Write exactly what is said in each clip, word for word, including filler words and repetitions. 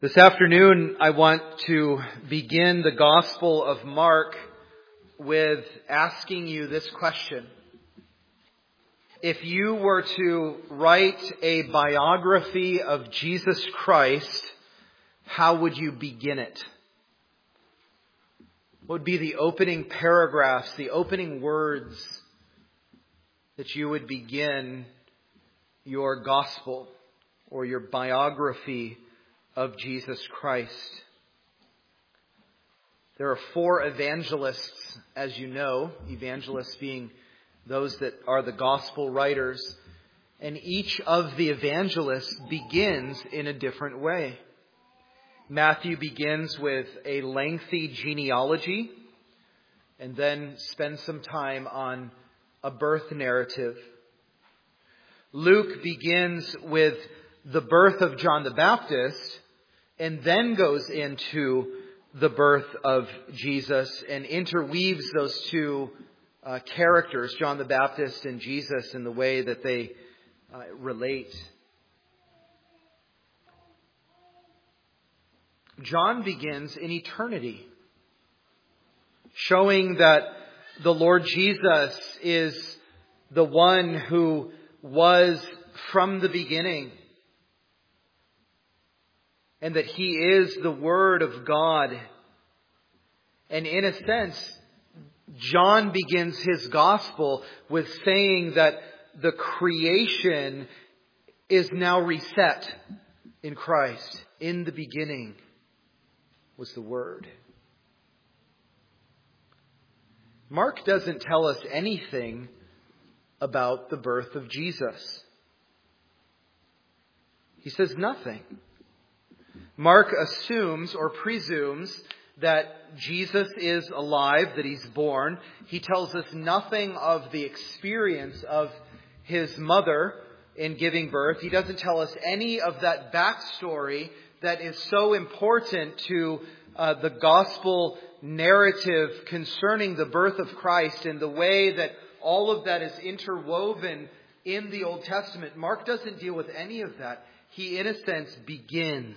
This afternoon, I want to begin the Gospel of Mark with asking you this question. If you were to write a biography of Jesus Christ, how would you begin it? What would be the opening paragraphs, the opening words that you would begin your Gospel or your biography of Jesus Christ? There are four evangelists, as you know, evangelists being those that are the gospel writers, and each of the evangelists begins in a different way. Matthew begins with a lengthy genealogy and then spends some time on a birth narrative. Luke begins with the birth of John the Baptist and then goes into the birth of Jesus and interweaves those two uh, characters, John the Baptist and Jesus, in the way that they uh, relate. John begins in eternity, showing that the Lord Jesus is the one who was from the beginning, and that He is the Word of God. And in a sense, John begins his gospel with saying that the creation is now reset in Christ. In the beginning was the Word. Mark doesn't tell us anything about the birth of Jesus. He says nothing. Mark assumes or presumes that Jesus is alive, that He's born. He tells us nothing of the experience of His mother in giving birth. He doesn't tell us any of that backstory that is so important to uh, the gospel narrative concerning the birth of Christ and the way that all of that is interwoven in the Old Testament. Mark doesn't deal with any of that. He, in a sense, begins.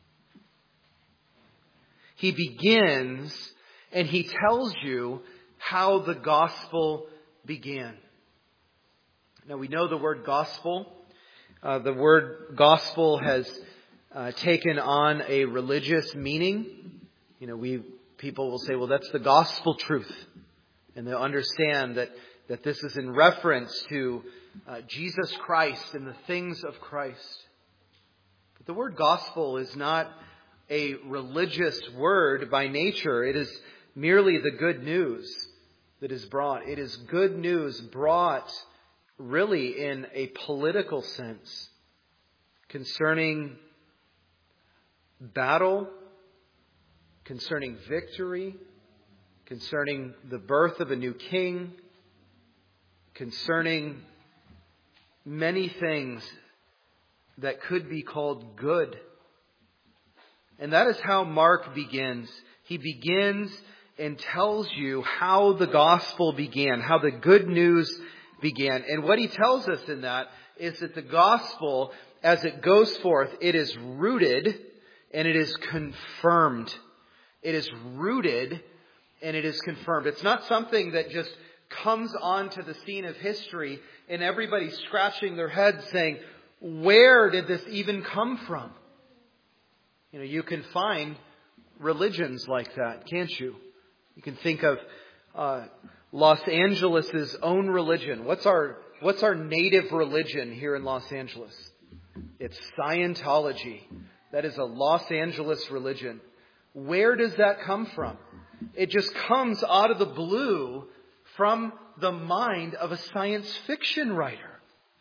He begins and he tells you how the gospel began. Now we know the word gospel. Uh, the word gospel has uh, taken on a religious meaning. You know, we people will say, well, that's the gospel truth. And they'll understand that, that this is in reference to uh, Jesus Christ and the things of Christ. But the word gospel is not a religious word by nature. It is merely the good news that is brought. It is good news brought really in a political sense concerning battle, concerning victory, concerning the birth of a new king, concerning many things that could be called good. And that is how Mark begins. He begins and tells you how the gospel began, how the good news began. And what he tells us in that is that the gospel, as it goes forth, it is rooted and it is confirmed. It is rooted and it is confirmed. It's not something that just comes onto the scene of history and everybody's scratching their heads saying, where did this even come from? You know, you can find religions like that, can't you? You can think of uh, Los Angeles' own religion. What's our what's our native religion here in Los Angeles? It's Scientology. That is a Los Angeles religion. Where does that come from? It just comes out of the blue from the mind of a science fiction writer.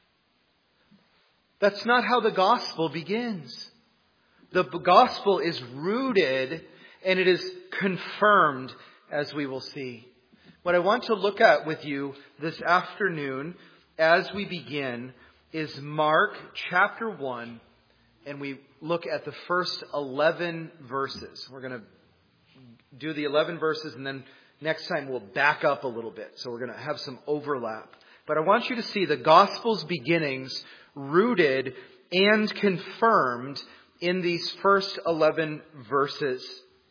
That's not how the gospel begins. The gospel is rooted and it is confirmed, as we will see. What I want to look at with you this afternoon as we begin is Mark chapter one, and we look at the first eleven verses. We're going to do the eleven verses, and then next time we'll back up a little bit. So we're going to have some overlap. But I want you to see the gospel's beginnings rooted and confirmed in these first eleven verses.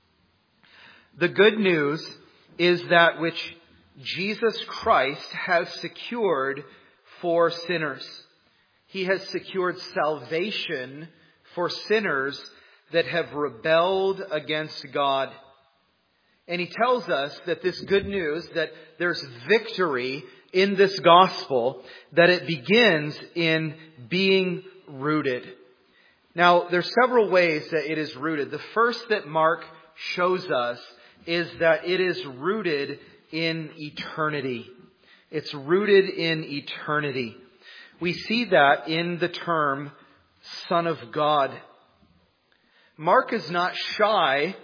The good news is that which Jesus Christ has secured for sinners. He has secured salvation for sinners that have rebelled against God. And he tells us that this good news, that there's victory in this gospel, that it begins in being rooted. Now, there's several ways that it is rooted. The first that Mark shows us is that it is rooted in eternity. It's rooted in eternity. We see that in the term Son of God. Mark is not shy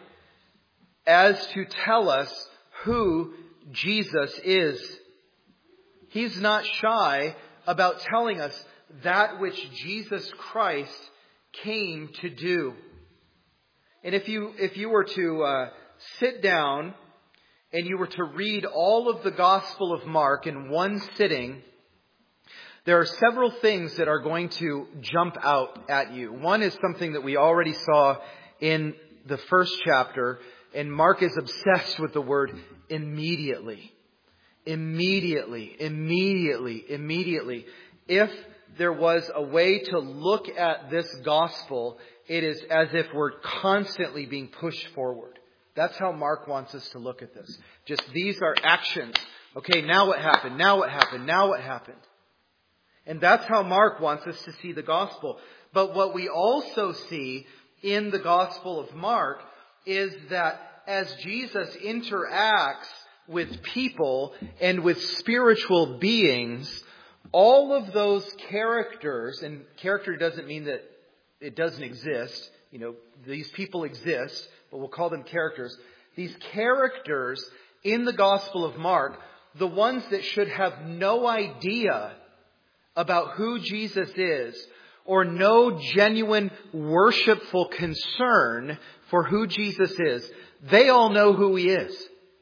as to tell us who Jesus is. He's not shy about telling us that which Jesus Christ came to do. And if you if you were to uh, sit down and you were to read all of the Gospel of Mark in one sitting, there are several things that are going to jump out at you. One is something that we already saw in the first chapter, and Mark is obsessed with the word immediately. Immediately, immediately, immediately. If there was a way to look at this gospel, it is as if we're constantly being pushed forward. That's how Mark wants us to look at this. Just these are actions. Okay, now what happened? Now what happened? Now what happened? And that's how Mark wants us to see the gospel. But what we also see in the Gospel of Mark is that as Jesus interacts with people and with spiritual beings, all of those characters, and character doesn't mean that it doesn't exist. You know, these people exist, but we'll call them characters. These characters in the Gospel of Mark, the ones that should have no idea about who Jesus is, or no genuine worshipful concern for who Jesus is, they all know who He is.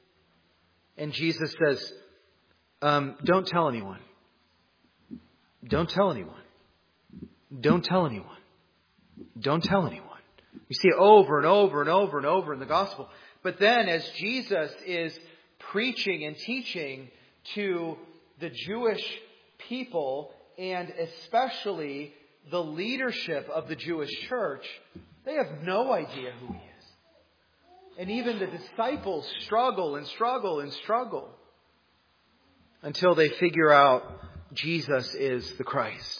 And Jesus says, um, don't tell anyone. Don't tell anyone. Don't tell anyone. Don't tell anyone. We see it over and over and over and over in the gospel. But then as Jesus is preaching and teaching to the Jewish people, and especially the leadership of the Jewish church, they have no idea who He is. And even the disciples struggle and struggle and struggle until they figure out Jesus is the Christ.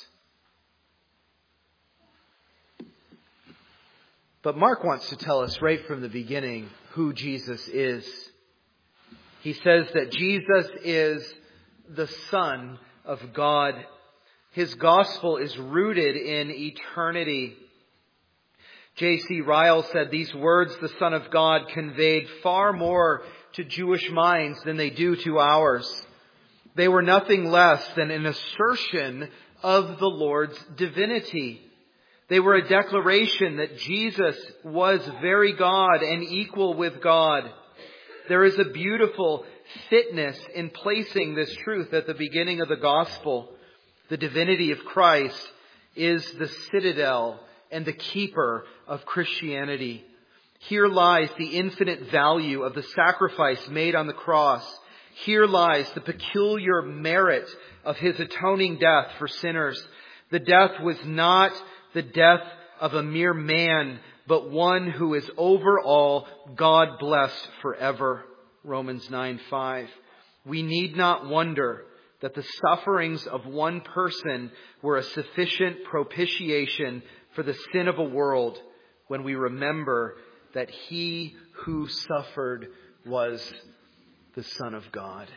But Mark wants to tell us right from the beginning who Jesus is. He says that Jesus is the Son of God. His gospel is rooted in eternity. J C Ryle said these words, the Son of God, conveyed far more to Jewish minds than they do to ours. They were nothing less than an assertion of the Lord's divinity. They were a declaration that Jesus was very God and equal with God. There is a beautiful fitness in placing this truth at the beginning of the gospel. The divinity of Christ is the citadel and the keeper of Christianity. Here lies the infinite value of the sacrifice made on the cross. Here lies the peculiar merit of His atoning death for sinners. The death was not the death of a mere man, but one who is over all, God blessed forever. Romans nine five. We need not wonder that the sufferings of one person were a sufficient propitiation for the sin of a world when we remember that He who suffered was the Son of God.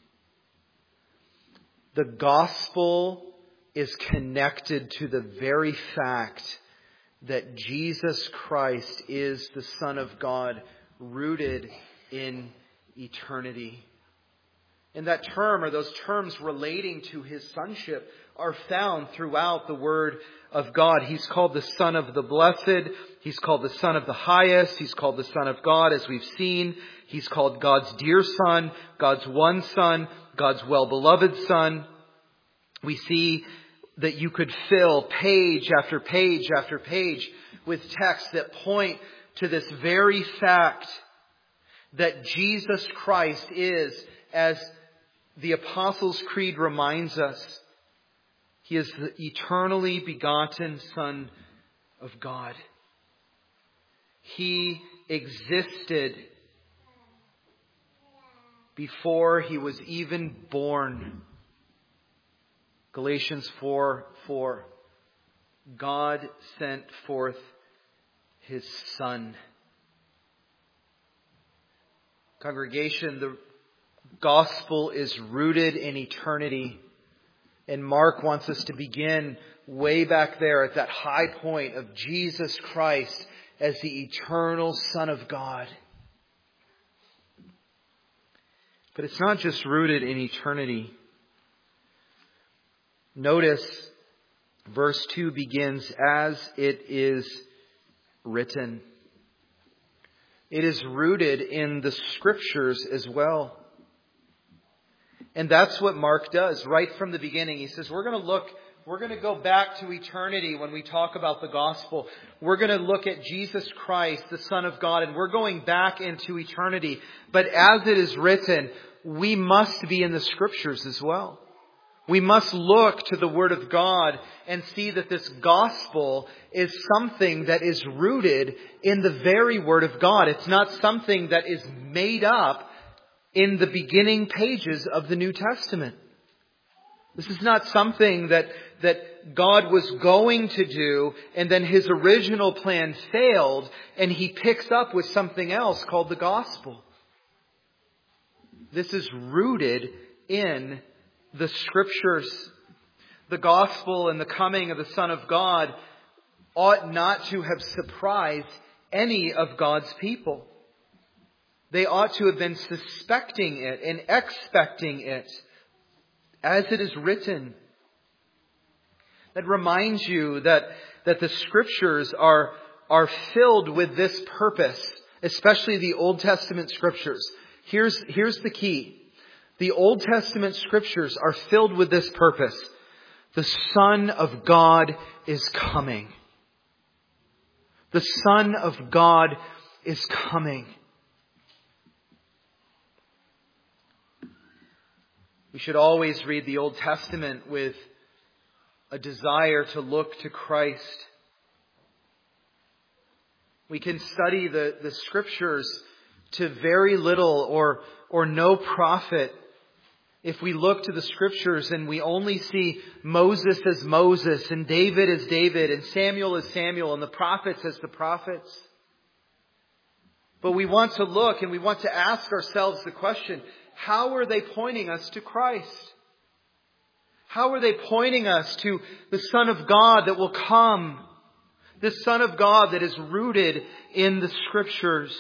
The gospel is connected to the very fact that Jesus Christ is the Son of God, rooted in eternity. And that term, or those terms relating to His sonship, are found throughout the Word of God. He's called the Son of the Blessed. He's called the Son of the Highest. He's called the Son of God, as we've seen. He's called God's dear Son, God's one Son, God's well-beloved Son. We see that you could fill page after page after page with texts that point to this very fact that Jesus Christ is, as the Apostles' Creed reminds us, He is the eternally begotten Son of God. He existed before He was even born. Galatians four four. God sent forth His Son. Congregation, the gospel is rooted in eternity. And Mark wants us to begin way back there at that high point of Jesus Christ as the eternal Son of God. But it's not just rooted in eternity. Notice verse two begins, as it is written. It is rooted in the Scriptures as well. And that's what Mark does right from the beginning. He says, we're going to look, we're going to go back to eternity when we talk about the gospel. We're going to look at Jesus Christ, the Son of God, and we're going back into eternity. But as it is written, we must be in the Scriptures as well. We must look to the Word of God and see that this gospel is something that is rooted in the very Word of God. It's not something that is made up in the beginning pages of the New Testament. This is not something that, that God was going to do and then His original plan failed and He picks up with something else called the gospel. This is rooted in the Scriptures. The gospel and the coming of the Son of God ought not to have surprised any of God's people. They ought to have been suspecting it and expecting it, as it is written. That reminds you that, that the Scriptures are, are filled with this purpose, especially the Old Testament Scriptures. Here's, here's the key. The Old Testament Scriptures are filled with this purpose. The Son of God is coming. The Son of God is coming. We should always read the Old Testament with a desire to look to Christ. We can study the, the Scriptures to very little or, or no profit if we look to the Scriptures and we only see Moses as Moses and David as David and Samuel as Samuel and the prophets as the prophets. But we want to look and we want to ask ourselves the question, how are they pointing us to Christ? How are they pointing us to the Son of God that will come? The Son of God that is rooted in the Scriptures.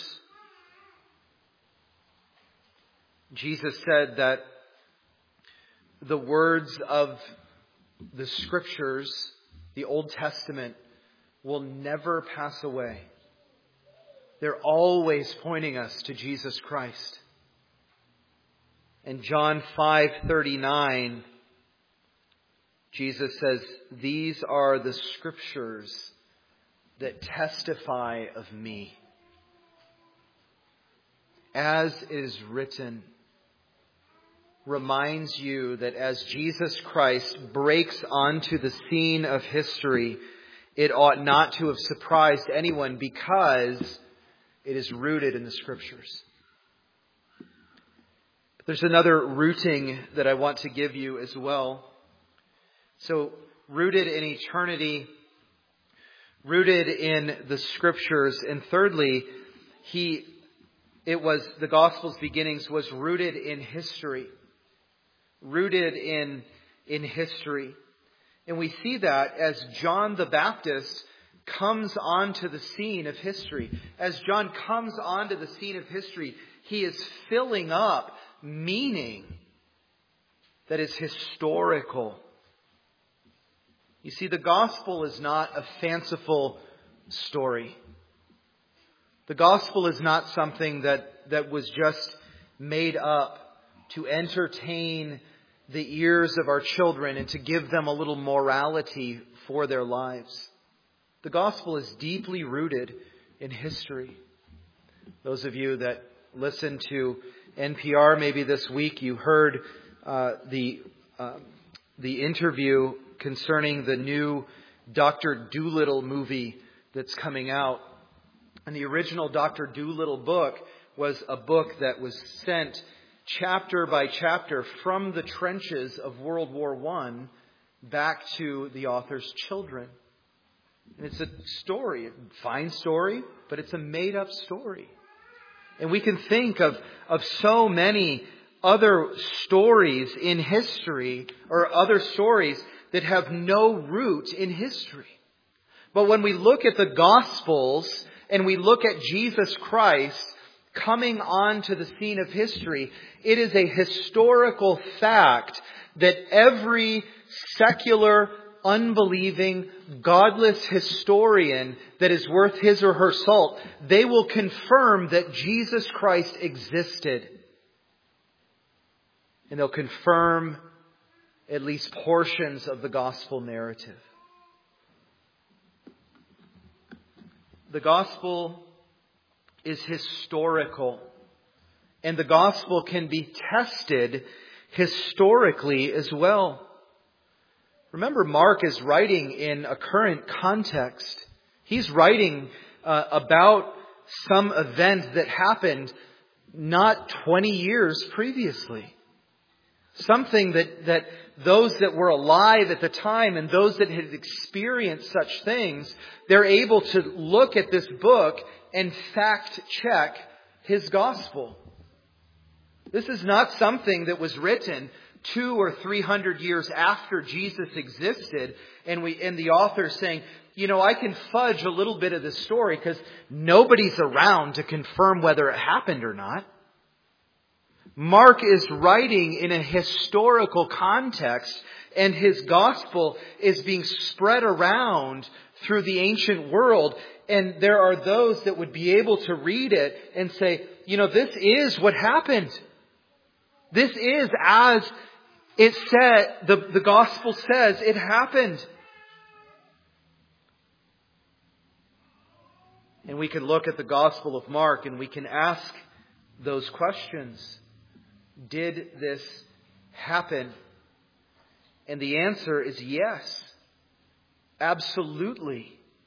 Jesus said that the words of the Scriptures, the Old Testament, will never pass away. They're always pointing us to Jesus Christ. In John five thirty-nine, Jesus says, "These are the Scriptures that testify of me. As is written," reminds you that as Jesus Christ breaks onto the scene of history, it ought not to have surprised anyone because it is rooted in the Scriptures. But there's another rooting that I want to give you as well. So, rooted in eternity, rooted in the Scriptures, and thirdly, he, it was, the Gospel's beginnings was rooted in history. Rooted in, in history. And we see that as John the Baptist comes onto the scene of history. As John comes onto the scene of history, he is filling up meaning that is historical. You see, the gospel is not a fanciful story. The gospel is not something that, that was just made up to entertain the ears of our children and to give them a little morality for their lives. The gospel is deeply rooted in history. Those of you that listen to N P R maybe this week, you heard uh, the uh, the interview concerning the new Doctor Dolittle movie that's coming out. And the original Doctor Dolittle book was a book that was sent chapter by chapter from the trenches of World War One back to the author's children. And it's a story, a fine story, but it's a made-up story. And we can think of, of so many other stories in history, or other stories that have no root in history. But when we look at the Gospels and we look at Jesus Christ coming onto the scene of history, it is a historical fact that every secular, unbelieving, godless historian that is worth his or her salt, they will confirm that Jesus Christ existed. And they'll confirm at least portions of the gospel narrative. The gospel is historical, and the gospel can be tested historically as well. Remember, Mark is writing in a current context. He's writing uh, about some event that happened not twenty years previously. Something that, that those that were alive at the time and those that had experienced such things, they're able to look at this book and fact check his gospel. This is not something that was written two or three hundred years after Jesus existed, and we and the author saying, you know, I can fudge a little bit of the story because nobody's around to confirm whether it happened or not. Mark is writing in a historical context, and his gospel is being spread around through the ancient world. And there are those that would be able to read it and say, you know, this is what happened. This is as it said, the, the gospel says it happened. And we can look at the Gospel of Mark and we can ask those questions. Did this happen? And the answer is yes. Absolutely.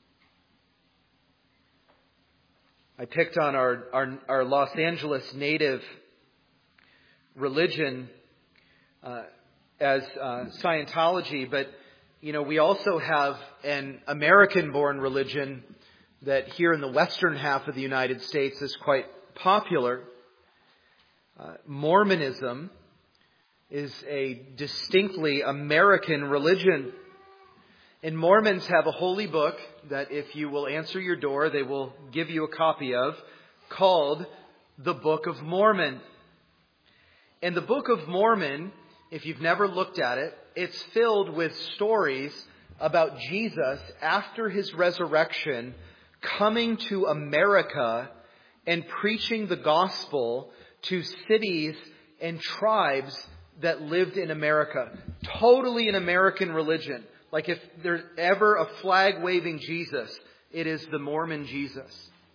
I picked on our, our, our Los Angeles native religion uh, as uh, Scientology, but you know, we also have an American-born religion that here in the western half of the United States is quite popular. Uh, Mormonism is a distinctly American religion. And Mormons have a holy book that if you will answer your door, they will give you a copy of, called the Book of Mormon. And the Book of Mormon, if you've never looked at it, it's filled with stories about Jesus after his resurrection coming to America and preaching the gospel to cities and tribes that lived in America. Totally an American religion. Like if there's ever a flag-waving Jesus, it is the Mormon Jesus.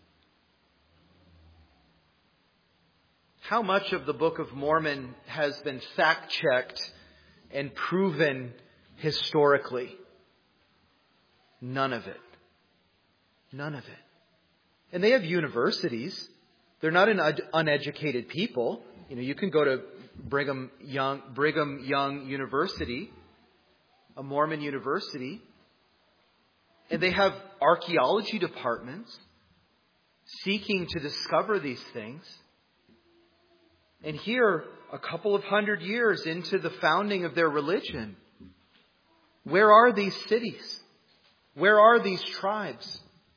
How much of the Book of Mormon has been fact-checked and proven historically? None of it. None of it. And they have universities. They're not an uneducated people. You know, you can go to Brigham Young, Brigham Young University, a Mormon university, and they have archaeology departments seeking to discover these things. And here, a couple of hundred years into the founding of their religion, where are these cities? Where are these tribes?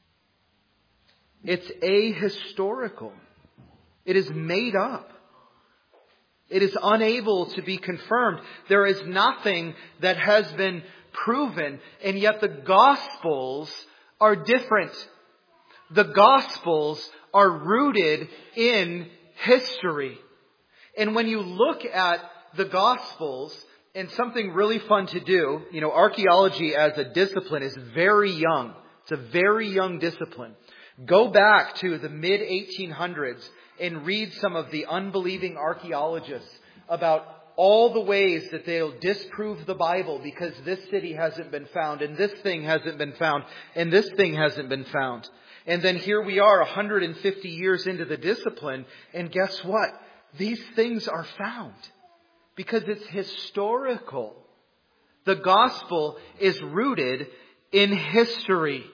It's ahistorical. It is made up. It is unable to be confirmed. There is nothing that has been proven, and yet the Gospels are different. The Gospels are rooted in history. And when you look at the Gospels, and something really fun to do, you know, archaeology as a discipline is very young. It's a very young discipline. Go back to the mid eighteen hundreds and read some of the unbelieving archaeologists about all the ways that they'll disprove the Bible because this city hasn't been found and this thing hasn't been found and this thing hasn't been found. And then here we are one hundred fifty years into the discipline, and guess what? These things are found because it's historical. The gospel is rooted in history.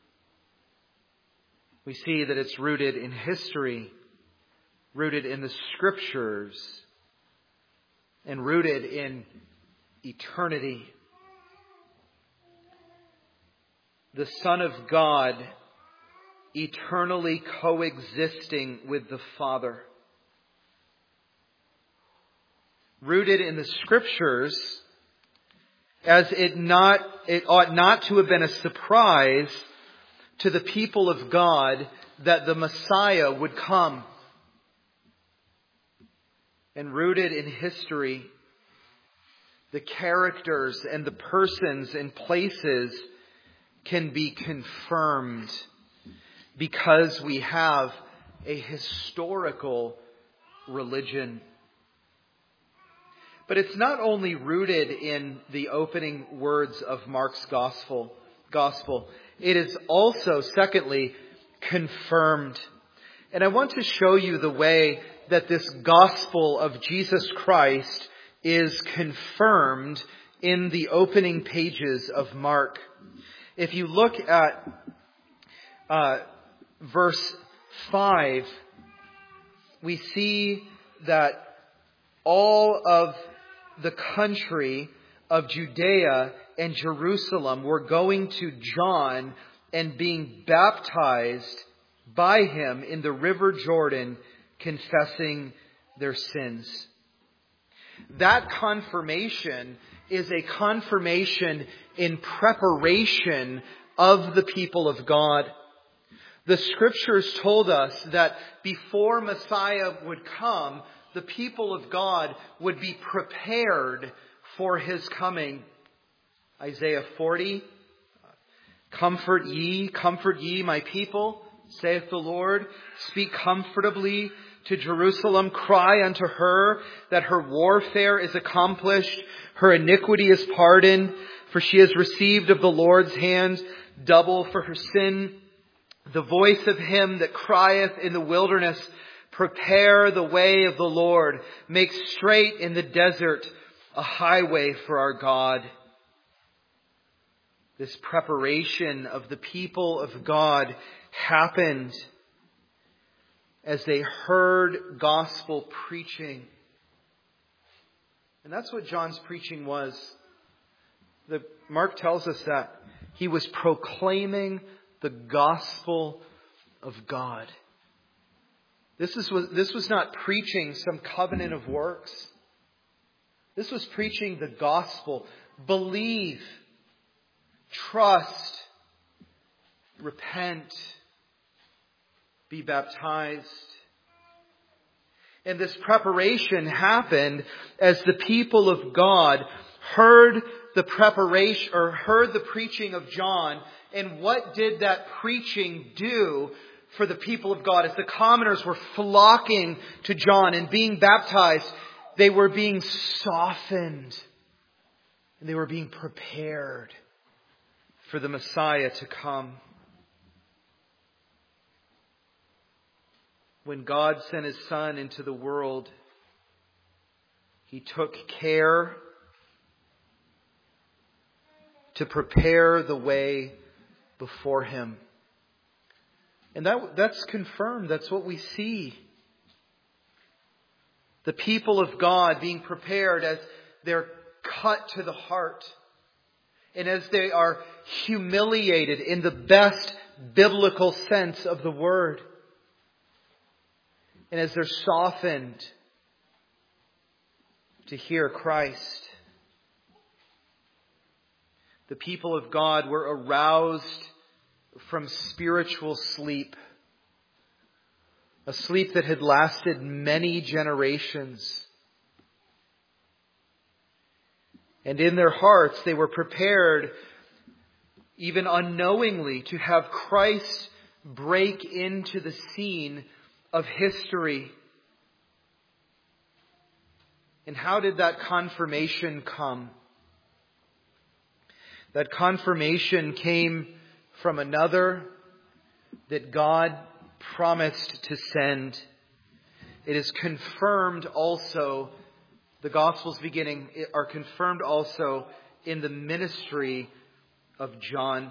We see that it's rooted in history, rooted in the Scriptures, and rooted in eternity. The Son of God eternally coexisting with the Father. Rooted in the Scriptures, as it not it ought not to have been a surprise to the people of God that the Messiah would come. And rooted in history, the characters and the persons and places can be confirmed because we have a historical religion. But it's not only rooted in the opening words of Mark's gospel, gospel. It is also, secondly, confirmed. And I want to show you the way that this gospel of Jesus Christ is confirmed in the opening pages of Mark. If you look at uh, verse five, we see that all of the country of Judea and Jerusalem were going to John and being baptized by him in the river Jordan, confessing their sins. That confirmation is a confirmation in preparation of the people of God. The Scriptures told us that before Messiah would come, the people of God would be prepared for His coming. Isaiah forty, comfort ye, comfort ye my people, saith the Lord. Speak comfortably to Jerusalem. Cry unto her that her warfare is accomplished. Her iniquity is pardoned. For she has received of the Lord's hand double for her sin. The voice of him that crieth in the wilderness, prepare the way of the Lord. Make straight in the desert a highway for our God. This preparation of the people of God happened as they heard gospel preaching. And that's what John's preaching was. The, Mark tells us that he was proclaiming the gospel of God. This is, this was not preaching some covenant of works. This was preaching the gospel. Believe, trust, repent, be baptized. And this preparation happened as the people of God heard the preparation or heard the preaching of John. And what did that preaching do for the people of God? As the commoners were flocking to John and being baptized, they were being softened and they were being prepared for the Messiah to come. When God sent His Son into the world, He took care to prepare the way before Him. And that that's confirmed. That's what we see. The people of God being prepared as they're cut to the heart. And as they are humiliated in the best biblical sense of the word. And as they're softened to hear Christ. The people of God were aroused from spiritual sleep. A sleep that had lasted many generations. And in their hearts they were prepared even unknowingly, to have Christ break into the scene of history. And how did that confirmation come? That confirmation came from another that God promised to send. It is confirmed also, the Gospels beginning are confirmed also in the ministry of John.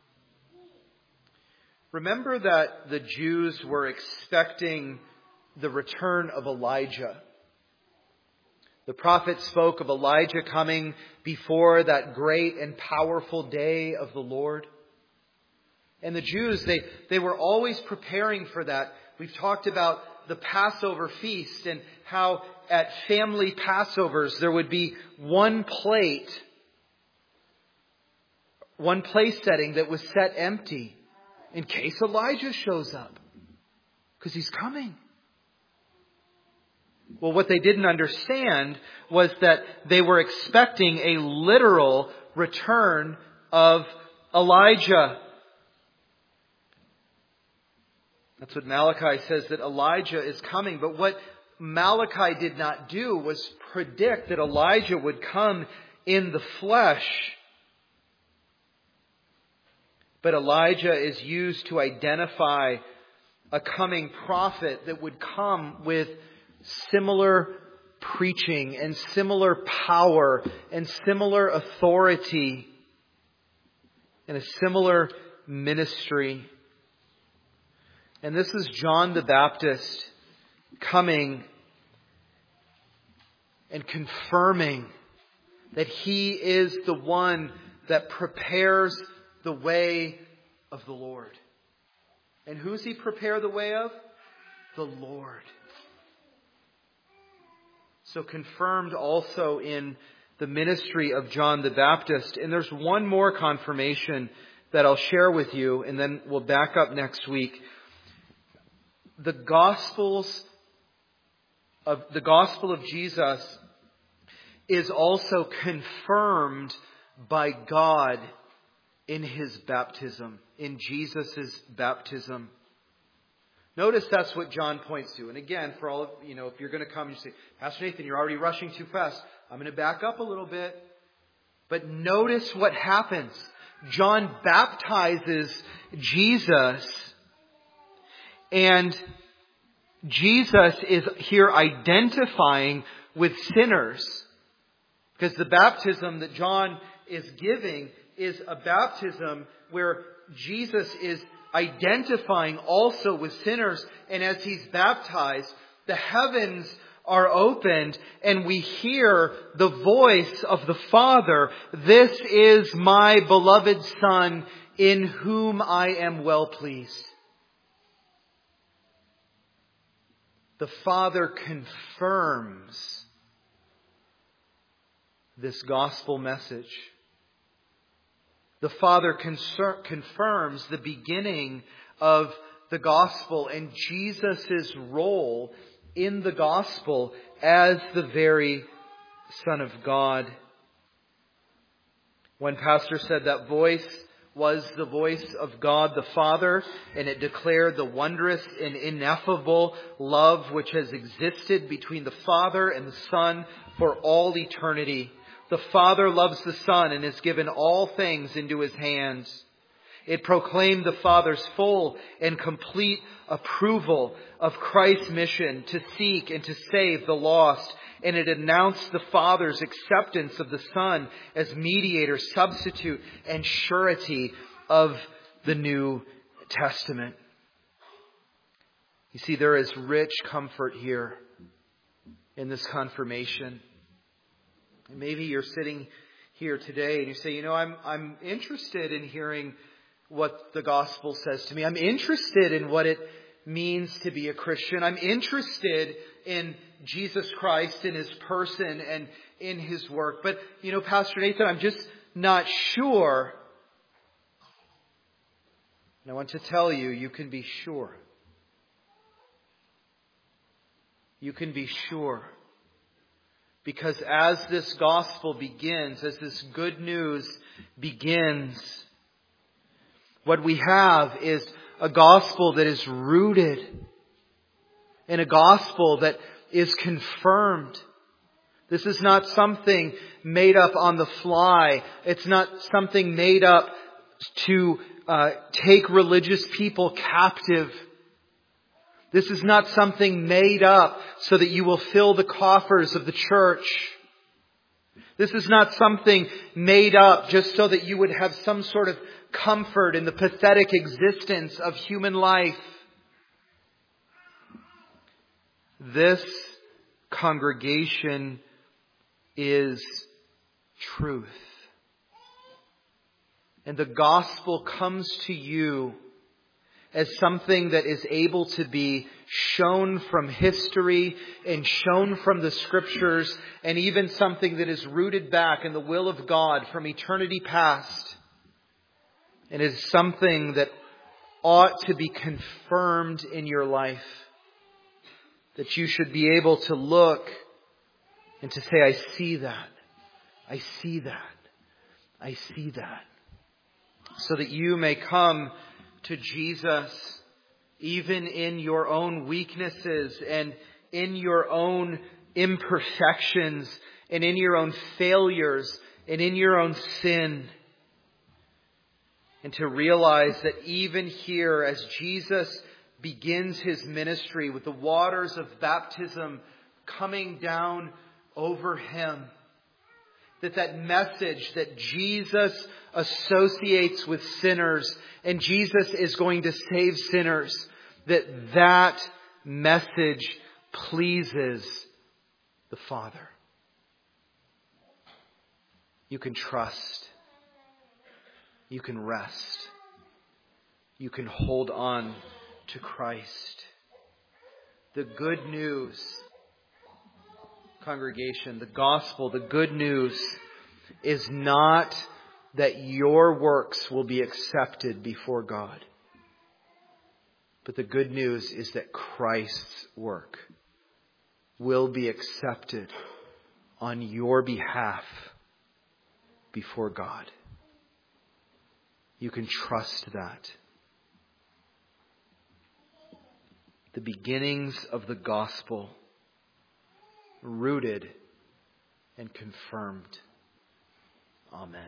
Remember that the Jews were expecting the return of Elijah. The prophet spoke of Elijah coming before that great and powerful day of the Lord. And the Jews, they, they were always preparing for that. We've talked about the Passover feast and how at family Passovers there would be one plate, one place setting that was set empty in case Elijah shows up, because he's coming. Well, what they didn't understand was that they were expecting a literal return of Elijah. That's what Malachi says, that Elijah is coming. But what Malachi did not do was predict that Elijah would come in the flesh. But Elijah is used to identify a coming prophet that would come with similar preaching and similar power and similar authority and a similar ministry. And this is John the Baptist coming and confirming that he is the one that prepares the way of the Lord. And who's he prepare the way of? The Lord. So confirmed also in the ministry of John the Baptist. And there's one more confirmation that I'll share with you, and then we'll back up next week. The Gospels of the Gospel of Jesus is also confirmed by God in His baptism, in Jesus' baptism. Notice that's what John points to. And again, for all of, you know, if you're going to come, you say, Pastor Nathan, you're already rushing too fast. I'm going to back up a little bit. But notice what happens. John baptizes Jesus, and Jesus is here identifying with sinners. Because the baptism that John is giving is a baptism where Jesus is identifying also with sinners. And as He's baptized, the heavens are opened and we hear the voice of the Father. This is my beloved Son in whom I am well pleased. The Father confirms this gospel message. The Father concer- confirms the beginning of the gospel and Jesus' role in the gospel as the very Son of God. One pastor said that voice was the voice of God the Father, and it declared the wondrous and ineffable love which has existed between the Father and the Son for all eternity. The Father loves the Son and has given all things into His hands. It proclaimed the Father's full and complete approval of Christ's mission to seek and to save the lost. And it announced the Father's acceptance of the Son as mediator, substitute, and surety of the New Testament. You see, there is rich comfort here in this confirmation. And maybe you're sitting here today and you say, you know, I'm I'm interested in hearing what the gospel says to me. I'm interested in what it means to be a Christian. I'm interested in Jesus Christ, in His person and in His work. But, you know, Pastor Nathan, I'm just not sure. And I want to tell you, you can be sure. You can be sure. Because as this gospel begins, as this good news begins, What we have is a gospel that is rooted in a gospel that is confirmed. This is not something made up on the fly. It's not something made up to uh, take religious people captive. This is not something made up so that you will fill the coffers of the church. This is not something made up just so that you would have some sort of comfort in the pathetic existence of human life. This congregation is truth. And the gospel comes to you as something that is able to be shown from history and shown from the Scriptures, and even something that is rooted back in the will of God from eternity past. And is something that ought to be confirmed in your life. That you should be able to look and to say, I see that. I see that. I see that. So that you may come to Jesus even in your own weaknesses and in your own imperfections and in your own failures and in your own sin. And to realize that even here, as Jesus begins His ministry with the waters of baptism coming down over Him, that that message that Jesus associates with sinners and Jesus is going to save sinners, that that message pleases the Father. You can trust. You can rest. You can hold on to Christ. The good news, congregation, the gospel, the good news is not that your works will be accepted before God. But the good news is that Christ's work will be accepted on your behalf before God. You can trust that. The beginnings of the gospel, rooted and confirmed. Amen.